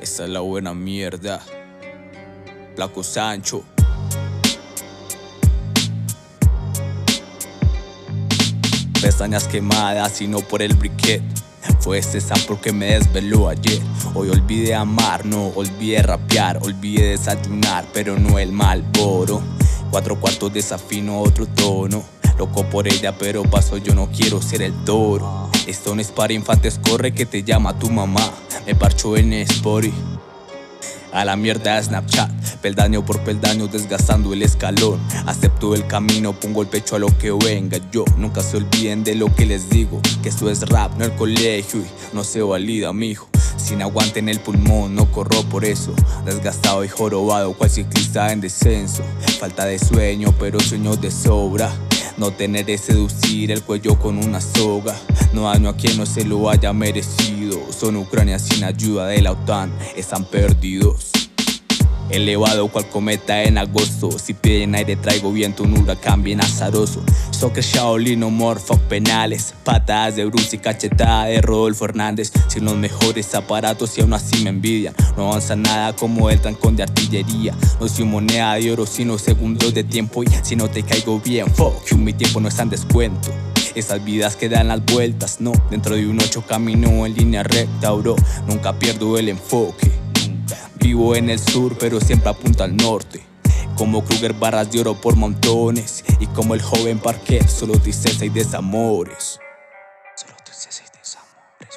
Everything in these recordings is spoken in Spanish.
Esa es la buena mierda. Flaco Sancho. Pestañas quemadas y no por el briquet. Fue ese sapro que me desveló ayer. Hoy olvidé amar, no olvidé rapear. Olvidé desayunar, pero no el Malboro. 4 cuartos desafino otro tono. Loco por ella, pero paso, yo no quiero ser el toro. Esto no es para infantes, corre que te llama tu mamá. Me parcho en Spotify. A la mierda de Snapchat, peldaño por peldaño desgastando el escalón. Acepto el camino, pongo el pecho a lo que venga. Yo, nunca se olviden de lo que les digo, que esto es rap, no el colegio, y no se valida, mijo. Sin aguante en el pulmón, no corro por eso. Desgastado y jorobado, cual ciclista en descenso. Falta de sueño, pero sueño de sobra. No tener es seducir el cuello con una soga. No daño a quien no se lo haya merecido. Son Ucrania sin ayuda de la OTAN, están perdidos. Elevado cual cometa en agosto. Si piden aire traigo viento, un huracán bien azaroso. Soccer Shaolin, no more fuck penales. Patadas de Bruce y cachetada de Rodolfo Hernández. Sin los mejores aparatos y aún así me envidian. No avanza nada como el trancón de artillería. No soy moneda de oro sino segundos de tiempo. Y si no te caigo bien, fuck you, mi tiempo no está en descuento. Esas vidas que dan las vueltas, no. Dentro de un 8 camino en línea recta, bro. Nunca pierdo el enfoque. Vivo en el sur, pero siempre apunto al norte. Como Kruger, barras de oro por montones. Y como el joven Parquet, solo tristeza y desamores. Solo tristeza y desamores,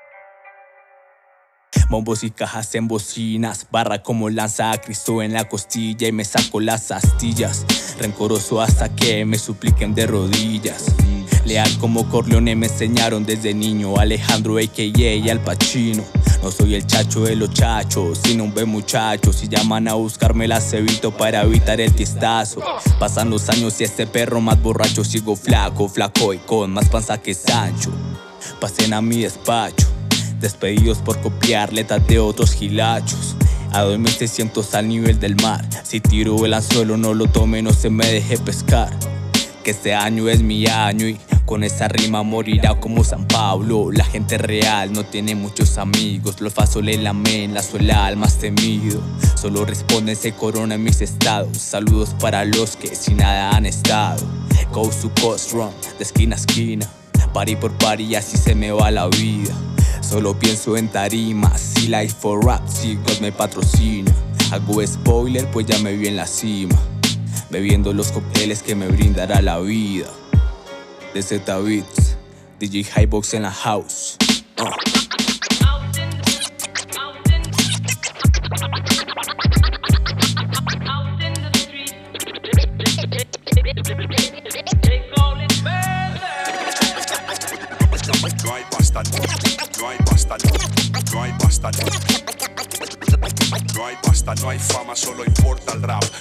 bro. Bombos y cajas en bocinas. Barra como lanza a Cristo en la costilla. Y me saco las astillas. Rencoroso hasta que me supliquen de rodillas. Leal como Corleone me enseñaron desde niño. Alejandro a.k.a. y Al Pacino. No soy el chacho de los chachos, sino un buen muchacho. Si llaman a buscarme las evito para evitar el tiestazo. Pasan los años y este perro más borracho. Sigo flaco, flaco y con más panza que Sancho. Pasen a mi despacho, despedidos por copiar letras de otros gilachos. A 2600 al nivel del mar. Si tiro el anzuelo no lo tome, no se me deje pescar. Que este año es mi año y con esa rima morirá como San Pablo. La gente real no tiene muchos amigos. Los falsos le lamen la suela al más temido. Solo responden se corona en mis estados. Saludos para los que sin nada han estado. Coast to coast run, de esquina a esquina. Party por party, así se me va la vida. Solo pienso en tarimas y life for rap, si God me patrocina. Hago spoiler pues ya me vi en la cima, bebiendo los cócteles que me brindará la vida. De Z Beats, DJ Highbox en la house. No hay pasta, no hay pasta, no hay pasta, no hay pasta, no hay fama, solo importa el rap.